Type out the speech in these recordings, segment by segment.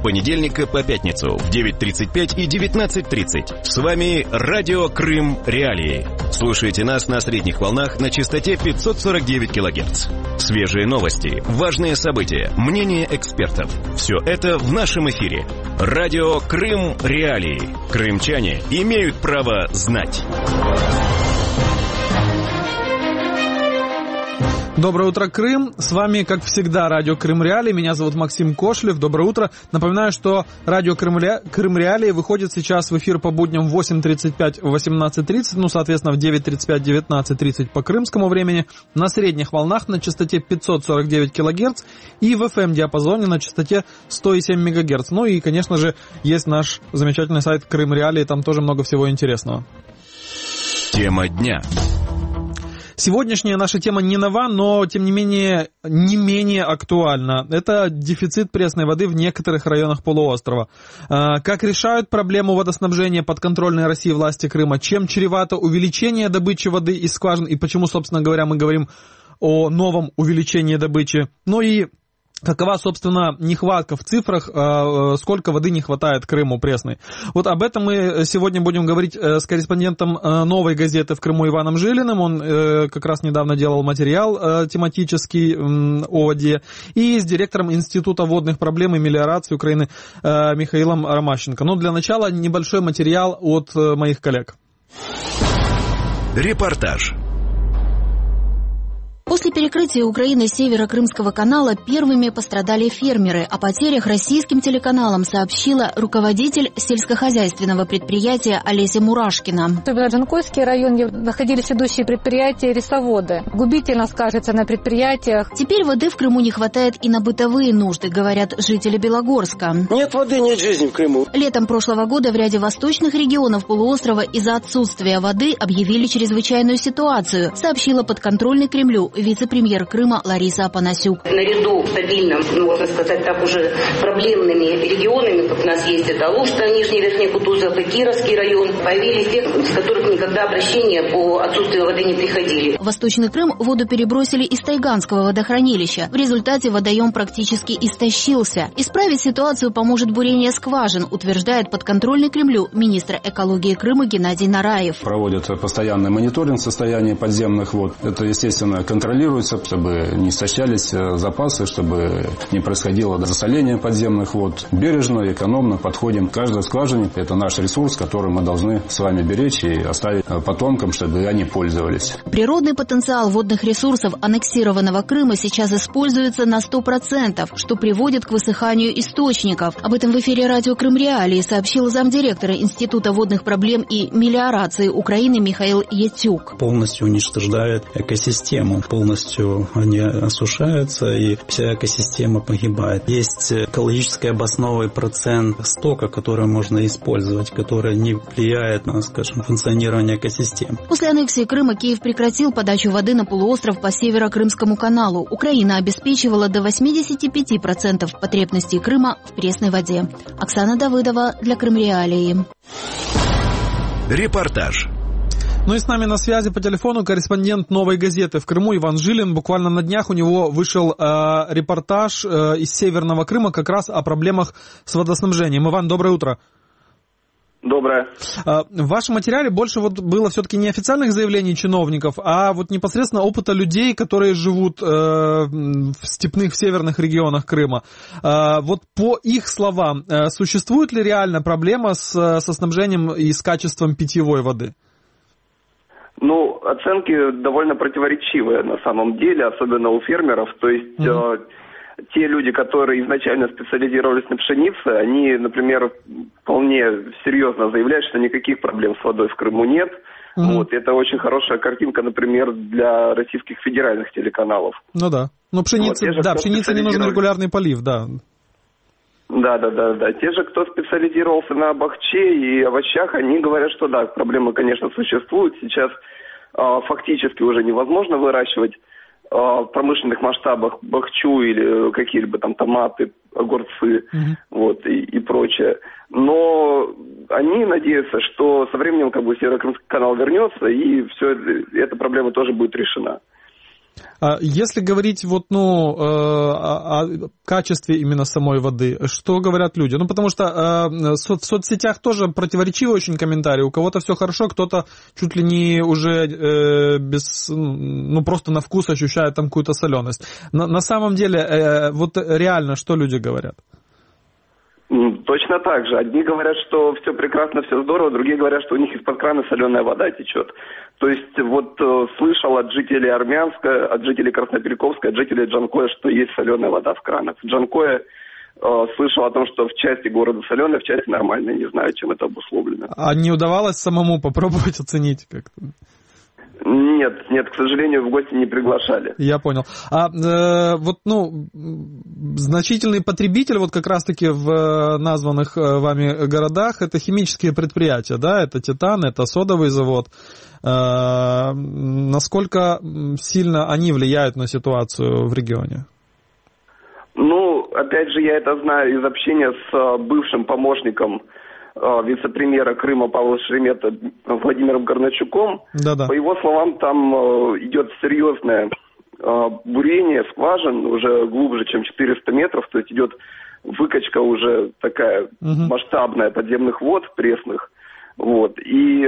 понедельника по пятницу в 9:35 и 19:30. С вами Радио Крым Реалии. Слушайте нас на средних волнах на частоте 549 кГц. Свежие новости, важные события, мнения экспертов. Все это в нашем эфире. Радио Крым Реалии. Крымчане имеют право знать. Доброе утро, Крым. С вами, как всегда, Радио Крым Реалии. Меня зовут Максим Кошлев. Доброе утро. Напоминаю, что Радио Крым Реалии выходит сейчас в эфир по будням в 8:35, 18:30, соответственно, в 9:35, 19:30 по крымскому времени, на средних волнах на частоте 549 кГц и в FM-диапазоне на частоте 107 МГц. И, конечно же, есть наш замечательный сайт Крым Реалии, там тоже много всего интересного. Тема дня. Сегодняшняя наша тема не нова, но, тем не менее актуальна. Это дефицит пресной воды в некоторых районах полуострова. Как решают проблему водоснабжения подконтрольной России власти Крыма? Чем чревато увеличение добычи воды из скважин? И почему, собственно говоря, мы говорим о новом увеличении добычи? И какова, собственно, нехватка в цифрах, сколько воды не хватает Крыму пресной. Вот об этом мы сегодня будем говорить с корреспондентом «Новой газеты» в Крыму Иваном Жилиным. Он как раз недавно делал материал тематический о воде. И с директором Института водных проблем и мелиорации Украины Михаилом Ромащенко. Для начала небольшой материал от моих коллег. Репортаж. После перекрытия Украины Северо-Крымского канала первыми пострадали фермеры. О потерях российским телеканалам сообщила руководитель сельскохозяйственного предприятия Олеся Мурашкина. Особенно Джанкойский район, где находились ведущие предприятия рисоводы. Губительно скажется на предприятиях. Теперь воды в Крыму не хватает и на бытовые нужды, говорят жители Белогорска. Нет воды, нет жизни в Крыму. Летом прошлого года в ряде восточных регионов полуострова из-за отсутствия воды объявили чрезвычайную ситуацию, сообщила подконтрольный Кремлю вице-премьер Крыма Лариса Апанасюк. Наряду стабильным, можно сказать так, уже проблемными регионами, как у нас есть это Алушта, Нижний Верхний Кутузов и Кировский район, появились те, с которых никогда обращения по отсутствию воды не приходили. В Восточный Крым воду перебросили из Тайганского водохранилища. В результате водоем практически истощился. Исправить ситуацию поможет бурение скважин, утверждает подконтрольный Кремлю министр экологии Крыма Геннадий Нараев. Проводят постоянный мониторинг состояния подземных вод. Это, естественно, контролируется, чтобы не истощались запасы, чтобы не происходило засоление подземных вод. Бережно, экономно подходим к каждой скважине. Это наш ресурс, который мы должны с вами беречь и оставить потомкам, чтобы они пользовались. Природный потенциал водных ресурсов аннексированного Крыма сейчас используется на 100%, что приводит к высыханию источников. Об этом в эфире радио Крым Реалии сообщил замдиректора Института водных проблем и мелиорации Украины Михаил Ятюк. Полностью уничтожает экосистему. Полностью они осушаются, и вся экосистема погибает. Есть экологически обоснованный процент стока, который можно использовать, который не влияет на, функционирование экосистем. После аннексии Крыма Киев прекратил подачу воды на полуостров по Северо-Крымскому каналу. Украина обеспечивала до 85% потребностей Крыма в пресной воде. Оксана Давыдова для Крым Реалии. Репортаж. И с нами на связи по телефону корреспондент «Новой газеты» в Крыму Иван Жилин. Буквально на днях у него вышел репортаж из Северного Крыма как раз о проблемах с водоснабжением. Иван, доброе утро. Доброе. В вашем материале больше было все-таки не официальных заявлений чиновников, а непосредственно опыта людей, которые живут в степных, в северных регионах Крыма. По их словам, существует ли реально проблема со снабжением и с качеством питьевой воды? Оценки довольно противоречивые на самом деле, особенно у фермеров. То есть те люди, которые изначально специализировались на пшенице, они, например, вполне серьезно заявляют, что никаких проблем с водой в Крыму нет. Это очень хорошая картинка, например, для российских федеральных телеканалов. Пшенице не нужен регулярный полив, да. Да. Те же, кто специализировался на бахче и овощах, они говорят, что да, проблемы, конечно, существуют. Сейчас фактически уже невозможно выращивать в промышленных масштабах бахчу или какие-либо там томаты, огурцы, и прочее. Но они надеются, что со временем Северо-Крымский канал вернется, и все эта проблема тоже будет решена. Если говорить о качестве именно самой воды, что говорят люди? Потому что в соцсетях тоже противоречивые очень комментарии. У кого-то все хорошо, кто-то чуть ли не уже просто на вкус ощущает там какую-то соленость. На самом деле, вот реально, что люди говорят? Точно так же. Одни говорят, что все прекрасно, все здорово, другие говорят, что у них из-под крана соленая вода течет. То есть слышал от жителей Армянска, от жителей Красноперковска, от жителей Джанкоя, что есть соленая вода в кранах. В Джанкое слышал о том, что в части города соленая, в части нормальная. Не знаю, чем это обусловлено. А не удавалось самому попробовать оценить как-то? Нет, к сожалению, в гости не приглашали. Я понял. Значительный потребитель как раз-таки в названных вами городах это химические предприятия, да? Это Титан, это содовый завод. Насколько сильно они влияют на ситуацию в регионе? Опять же, я это знаю из общения с бывшим помощником вице-премьера Крыма Павла Шеремета Владимиром Горначуком. Да-да. По его словам, там идет серьезное бурение скважин уже глубже, чем 400 метров, то есть идет выкачка уже такая масштабная подземных вод пресных. И,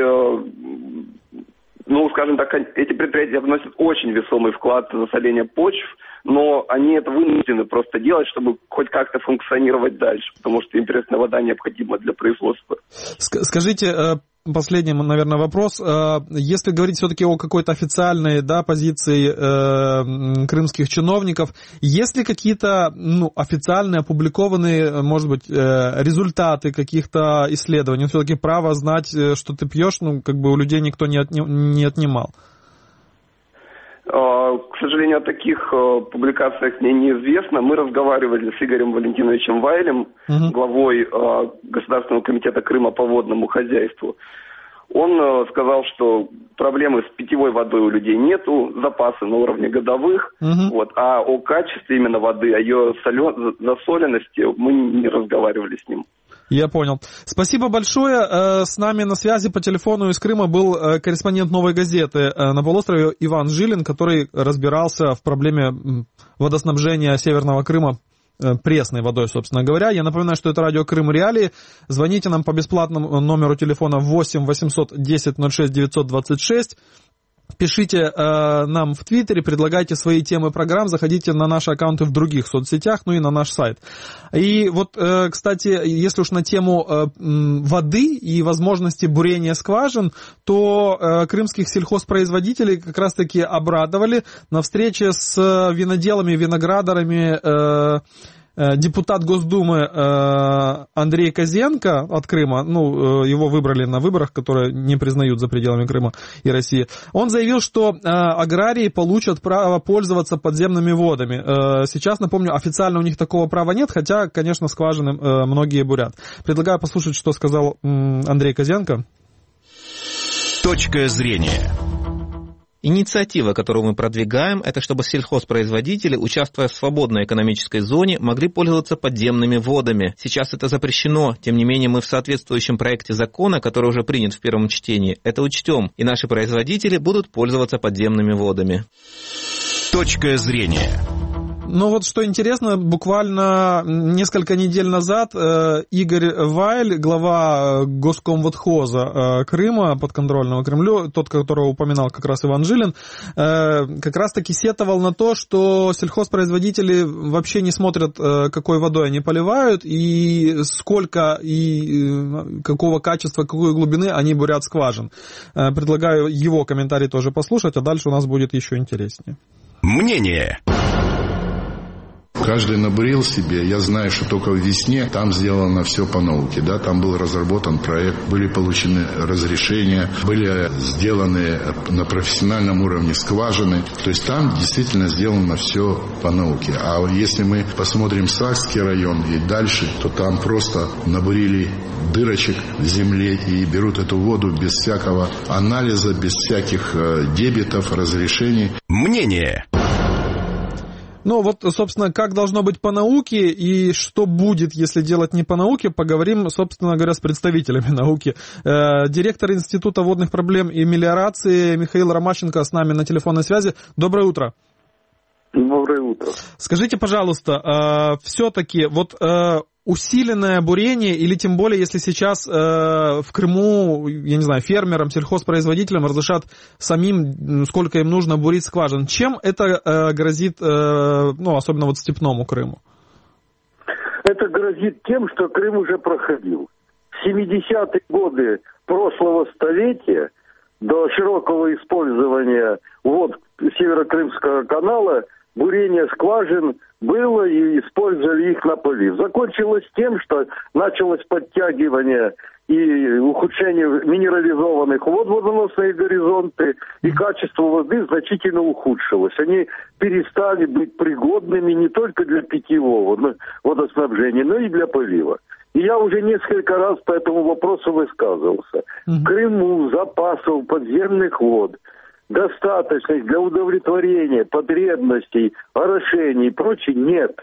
скажем так, эти предприятия вносят очень весомый вклад в засоление почв, но они это вынуждены просто делать, чтобы хоть как-то функционировать дальше, потому что им пресная вода необходима для производства. Скажите, последний, наверное, вопрос. Если говорить все-таки о какой-то официальной позиции крымских чиновников, есть ли какие-то официальные, опубликованные, может быть, результаты каких-то исследований? Все-таки право знать, что ты пьешь, у людей никто не отнимал. К сожалению, о таких публикациях мне неизвестно. Мы разговаривали с Игорем Валентиновичем Вайлем, главой Государственного комитета Крыма по водному хозяйству. Он сказал, что проблемы с питьевой водой у людей нету, запасы на уровне годовых, а о качестве именно воды, о ее засоленности мы не разговаривали с ним. Я понял. Спасибо большое. С нами на связи по телефону из Крыма был корреспондент «Новой газеты» на полуострове Иван Жилин, который разбирался в проблеме водоснабжения Северного Крыма пресной водой, собственно говоря. Я напоминаю, что это радио Крым Реалии. Звоните нам по бесплатному номеру телефона 8 800 10 06 926. Пишите нам в Твиттере, предлагайте свои темы программ, заходите на наши аккаунты в других соцсетях, и на наш сайт. И кстати, если уж на тему воды и возможности бурения скважин, то крымских сельхозпроизводителей как раз-таки обрадовали на встрече с виноделами, виноградарами депутат Госдумы Андрей Козенко от Крыма, его выбрали на выборах, которые не признают за пределами Крыма и России, он заявил, что аграрии получат право пользоваться подземными водами. Сейчас, напомню, официально у них такого права нет, хотя, конечно, скважины многие бурят. Предлагаю послушать, что сказал Андрей Козенко. Точка зрения. Инициатива, которую мы продвигаем, это чтобы сельхозпроизводители, участвуя в свободной экономической зоне, могли пользоваться подземными водами. Сейчас это запрещено, тем не менее мы в соответствующем проекте закона, который уже принят в первом чтении, это учтем, и наши производители будут пользоваться подземными водами. Точка зрения. Что интересно, буквально несколько недель назад Игорь Вайль, глава Госкомводхоза Крыма, подконтрольного Кремлю, тот, которого упоминал как раз Иван Жилин, как раз-таки сетовал на то, что сельхозпроизводители вообще не смотрят, какой водой они поливают, и сколько и какого качества, какой глубины они бурят скважин. Предлагаю его комментарий тоже послушать, а дальше у нас будет еще интереснее. Мнение. Каждый набурил себе, я знаю, что только в весне там сделано все по науке, там был разработан проект, были получены разрешения, были сделаны на профессиональном уровне скважины, то есть там действительно сделано все по науке. А если мы посмотрим Сакский район и дальше, то там просто набурили дырочек в земле и берут эту воду без всякого анализа, без всяких дебетов, разрешений. Мнение. Собственно, как должно быть по науке и что будет, если делать не по науке, поговорим, собственно говоря, с представителями науки. Директор Института водных проблем и мелиорации Михаил Ромащенко с нами на телефонной связи. Доброе утро. Доброе утро. Скажите, пожалуйста, все-таки вот усиленное бурение, или тем более, если сейчас в Крыму, я не знаю, фермерам, сельхозпроизводителям разрешат самим, сколько им нужно бурить скважин, чем это грозит, ну, особенно вот степному Крыму? Это грозит тем, что Крым уже проходил. В 70-е годы прошлого столетия до широкого использования вод Северокрымского канала бурение скважин было и использовали их на полив. Закончилось тем, что началось подтягивание и ухудшение минерализованных вод, водоносные горизонты, и качество воды значительно ухудшилось. Они перестали быть пригодными не только для питьевого водоснабжения, но и для полива. И я уже несколько раз по этому вопросу высказывался. В Крыму запасов подземных вод достаточных для удовлетворения потребностей, орошений и прочее нет.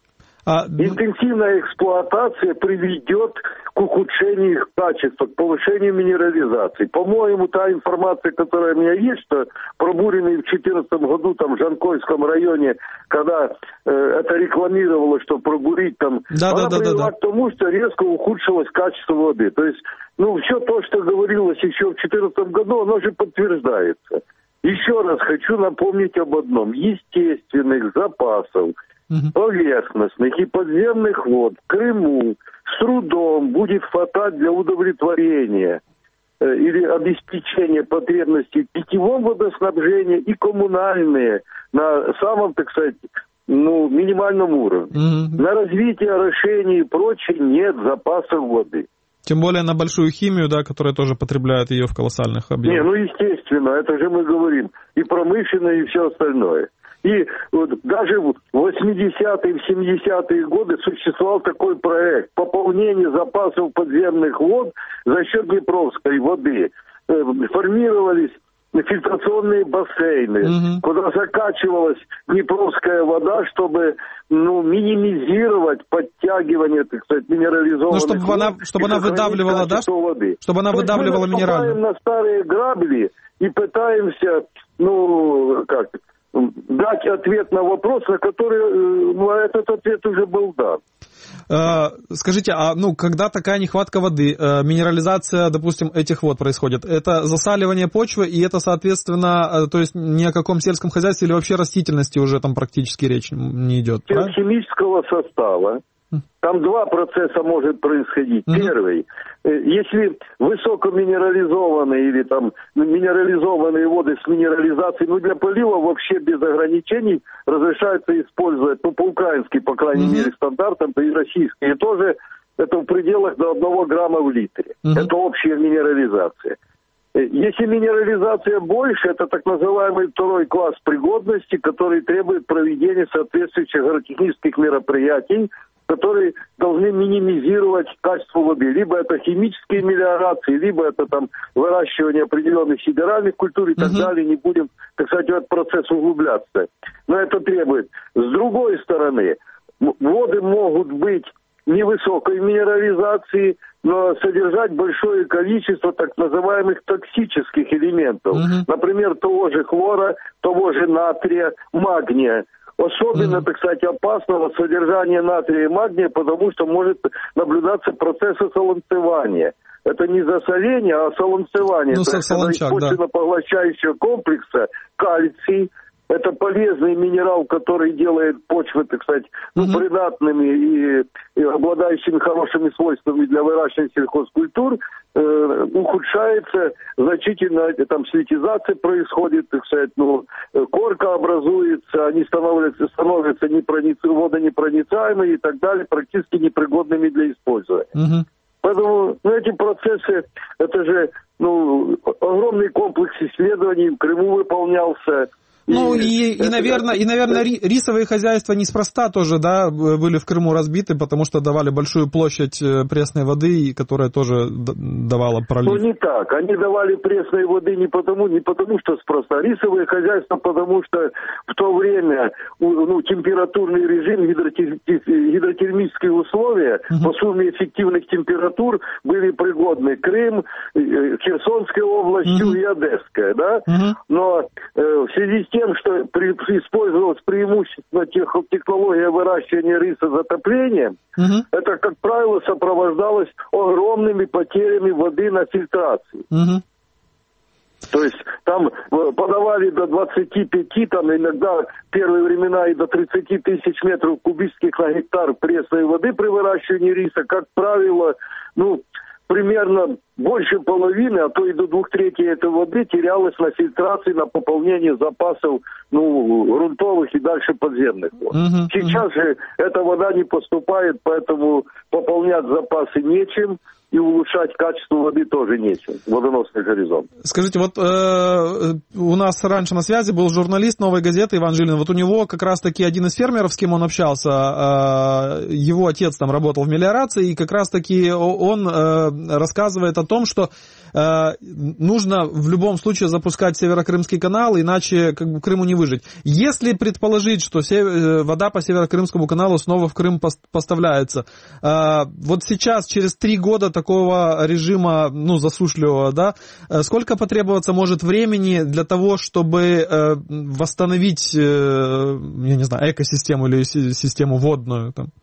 Интенсивная эксплуатация приведет к ухудшению их качества, к повышению минерализации. По-моему, та информация, которая у меня есть, что пробуренный в 2014 году там в Жанкойском районе, когда это рекламировалось, что пробурить там, она привела к тому, что резко ухудшилось качество воды. То есть, все то, что говорилось еще в 2014 году, оно же подтверждается. Еще раз хочу напомнить об одном. Естественных запасов поверхностных и подземных вод в Крыму с трудом будет хватать для удовлетворения или обеспечения потребностей в питьевом водоснабжении и коммунальные на самом, так сказать, минимальном уровне. На развитие орошений и прочее нет запасов воды. Тем более на большую химию, да, которая тоже потребляет ее в колоссальных объемах. Естественно, это же мы говорим. И промышленное, и все остальное. И вот даже в 80-е, в 70-е годы существовал такой проект пополнения запасов подземных вод за счет Днепровской воды. Формировались фильтрационные бассейны, куда закачивалась Днепровская вода, чтобы минимизировать подтягивание, так сказать, минерализованных вод. Чтобы она выдавливала, да? Воды. Чтобы она выдавливала минеральную. Мы на старые грабли и пытаемся, дать ответ на вопрос, на который этот ответ уже был дан. Скажите, когда такая нехватка воды, минерализация, допустим, этих вод происходит, это засаливание почвы, и это, соответственно, то есть ни о каком сельском хозяйстве или вообще растительности уже там практически речь не идет, правильно? Химического состава. Там два процесса может происходить. Первый, если высокоминерализованные или там минерализованные воды с минерализацией, для полива вообще без ограничений разрешается использовать, по-украински, по крайней мере, стандартам, и российские тоже, это в пределах до 1 грамма в литре. Это общая минерализация. Если минерализация больше, это так называемый второй класс пригодности, который требует проведения соответствующих агротехнических мероприятий, которые должны минимизировать качество воды. Либо это химические мелиорации, либо это там выращивание определенных сидеральных культур и так далее. Не будем, так сказать, в этот процесс углубляться. Но это требует. С другой стороны, воды могут быть невысокой минерализации, но содержать большое количество так называемых токсических элементов. Например, того же хлора, того же натрия, магния. Особенно, так сказать, опасного содержания натрия и магния, потому что может наблюдаться процесс осолонцевания. Это не засоление, а осолонцевание. Это из почвенно-поглощающего комплекса кальций. Это полезный минерал, который делает почвы, так сказать, придатными и обладающими хорошими свойствами для выращивания сельхозкультур, ухудшается значительно, там слитизация происходит, так сказать, корка образуется, они становятся водонепроницаемыми и так далее, практически непригодными для использования. Поэтому эти процессы, это же огромный комплекс исследований в Крыму выполнялся. Наверное, рисовые хозяйства неспроста тоже, да, были в Крыму разбиты, потому что давали большую площадь пресной воды, которая тоже давала пролив. Не так. Они давали пресной воды не потому что спроста. Рисовые хозяйства, потому что в то время температурный режим, гидротермические условия по сумме эффективных температур были пригодны Крым, Херсонская область и Одесская, да? Но в связи с тем, что использовалась преимущественно технология выращивания риса затоплением, это, как правило, сопровождалось огромными потерями воды на фильтрации. То есть там подавали до 25, там иногда в первые времена и до 30 тысяч метров кубических на гектар пресной воды при выращивании риса. Как правило, примерно больше половины, а то и до 2/3 этой воды терялось на фильтрации, на пополнение запасов грунтовых и дальше подземных вод. Сейчас же эта вода не поступает, поэтому пополнять запасы нечем. И улучшать качество воды тоже нечем. Водоносный горизонт. Скажите, вот у нас раньше на связи был журналист «Новой газеты» Иван Жилин. Вот у него как раз-таки один из фермеров, с кем он общался, его отец там работал в мелиорации, и как раз-таки он рассказывает о том, что нужно в любом случае запускать Северокрымский канал, иначе как бы Крыму не выжить. Если предположить, что вода по Северокрымскому каналу снова в Крым поставляется, вот сейчас, через 3 года такого режима, засушливого, да, сколько потребоваться может времени для того, чтобы восстановить, я не знаю, экосистему или систему водную там?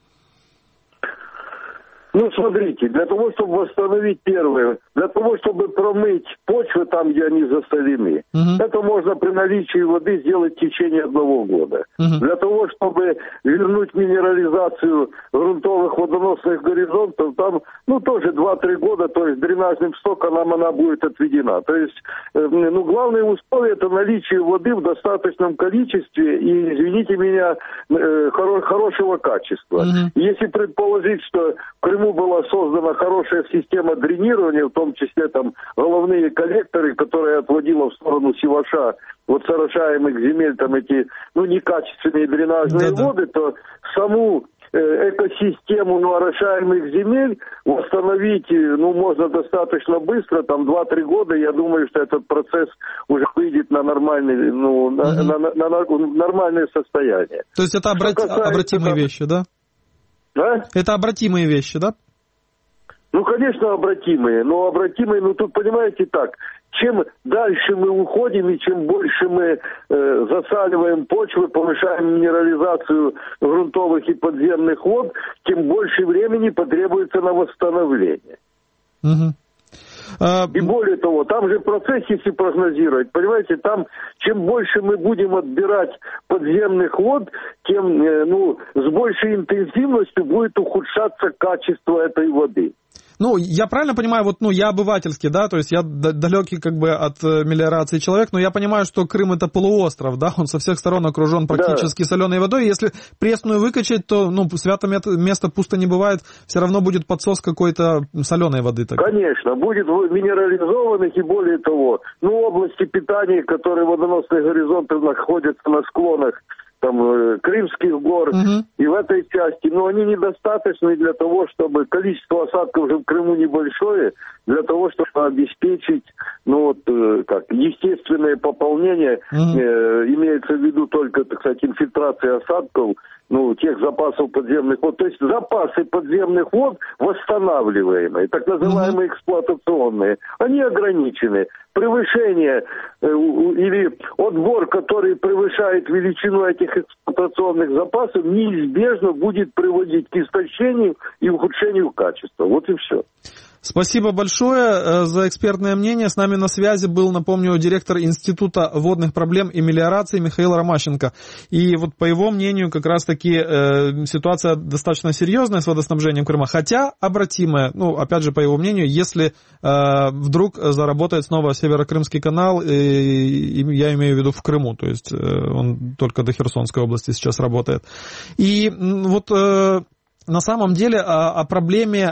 Смотрите, для того, чтобы восстановить первое, для того, чтобы промыть почвы там, где они застолены, это можно при наличии воды сделать в течение 1 года. Для того, чтобы вернуть минерализацию грунтовых водоносных горизонтов, там, тоже 2-3 года, то есть дренажным стоком она будет отведена. То есть, главное условие – это наличие воды в достаточном количестве и, извините меня, хорошего качества. Если предположить, что в Крыму была создана хорошая система дренирования, в том числе там головные коллекторы, которые отводила в сторону Севаша, с орошаемых земель там эти, некачественные дренажные воды, то саму экосистему орошаемых земель восстановить, можно достаточно быстро, там 2-3 года, я думаю, что этот процесс уже выйдет на нормальный, на нормальное состояние. То есть это обратимые вещи, да? Это обратимые вещи, да? Конечно, обратимые. Но тут, понимаете, так, чем дальше мы уходим и чем больше мы засаливаем почвы, повышаем минерализацию грунтовых и подземных вод, тем больше времени потребуется на восстановление. И более того, там же процесс, если прогнозировать, понимаете, там чем больше мы будем отбирать подземных вод, тем с большей интенсивностью будет ухудшаться качество этой воды. Я правильно понимаю, я обывательский, да, то есть я далекий от мелиорации человек, но я понимаю, что Крым это полуостров, да, он со всех сторон окружен практически соленой водой, и если пресную выкачать, то, святое место пусто не бывает, все равно будет подсос какой-то соленой воды. Конечно, будет минерализованных, и более того, области питания, которые водоносные горизонты находятся на склонах, Крымских гор, и в этой части, они недостаточны для того, чтобы количество осадков уже в Крыму небольшое, для того, чтобы обеспечить, естественное пополнение, имеется в виду только, инфильтрация осадков, тех запасов подземных вод. То есть запасы подземных вод восстанавливаемые, так называемые эксплуатационные, они ограничены. Превышение или отбор, который превышает величину этих эксплуатационных запасов, неизбежно будет приводить к истощению и ухудшению качества. Вот и все. Спасибо большое за экспертное мнение. С нами на связи был, напомню, директор Института водных проблем и мелиорации Михаил Ромащенко. И по его мнению, как раз-таки ситуация достаточно серьезная с водоснабжением Крыма, хотя обратимая, опять же, по его мнению, если вдруг заработает снова Северокрымский канал, я имею в виду в Крыму, то есть он только до Херсонской области сейчас работает. И на самом деле о проблеме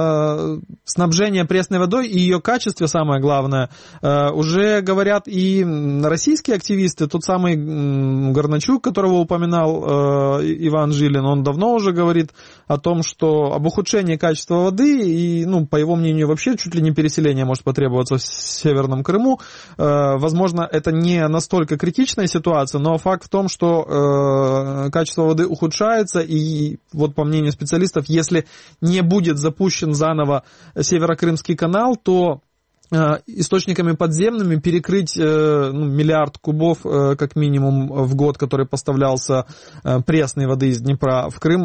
снабжения пресной водой и ее качестве, самое главное, уже говорят и российские активисты. Тот самый Горначук, которого упоминал Иван Жилин, он давно уже говорит о том, что об ухудшении качества воды и, по его мнению, вообще чуть ли не переселение может потребоваться в Северном Крыму. Возможно, это не настолько критичная ситуация, но факт в том, что качество воды ухудшается, и вот по мнению специалистов, если не будет запущен заново Северокрымский канал, то источниками подземными перекрыть миллиард кубов как минимум в год, который поставлялся пресной воды из Днепра в Крым,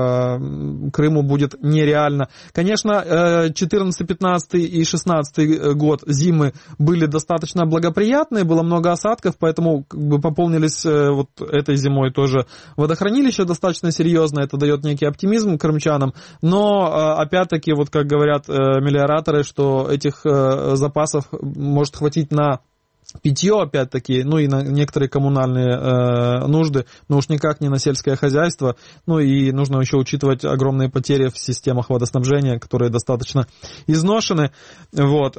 Крыму будет нереально. Конечно, 14, 15 и 16 год зимы были достаточно благоприятные, было много осадков, поэтому пополнились вот этой зимой тоже водохранилища достаточно серьезно, это дает некий оптимизм крымчанам, но опять-таки, вот как говорят мелиораторы, что этих запасов может хватить на питье, опять-таки, и на некоторые коммунальные нужды, но уж никак не на сельское хозяйство. И нужно еще учитывать огромные потери в системах водоснабжения, которые достаточно изношены. Вот.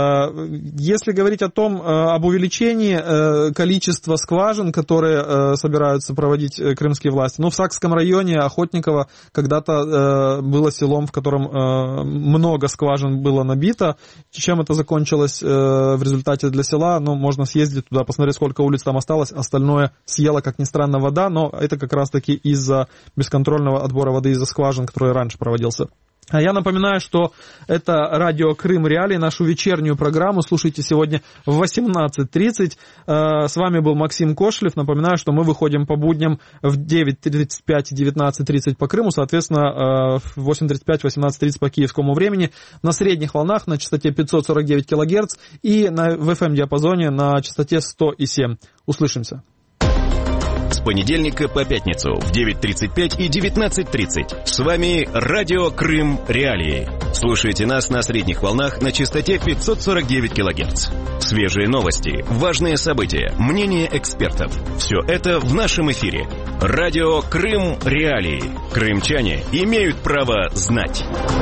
Если говорить об увеличении количества скважин, которые собираются проводить крымские власти, в Сакском районе Охотниково когда-то было селом, в котором много скважин было набито. Чем это закончилось в результате для села? Можно съездить туда, посмотреть, сколько улиц там осталось. Остальное съела, как ни странно, вода, но это как раз-таки из-за бесконтрольного отбора воды из-за скважин, который раньше проводился. А я напоминаю, что это радио Крым Реалии, нашу вечернюю программу слушайте сегодня в 18:30. С вами был Максим Кошелев. Напоминаю, что мы выходим по будням в 9:35 и 19:30 по Крыму, соответственно, в 8:35, 18:30 по киевскому времени на средних волнах на частоте 549 кГц и в FM-диапазоне на частоте 100,7. Услышимся. С понедельника по пятницу в 9:35 и 19:30. С вами радио Крым Реалии. Слушайте нас на средних волнах на частоте 549 кГц. Свежие новости, важные события, мнения экспертов. Все это в нашем эфире. Радио Крым Реалии. Крымчане имеют право знать.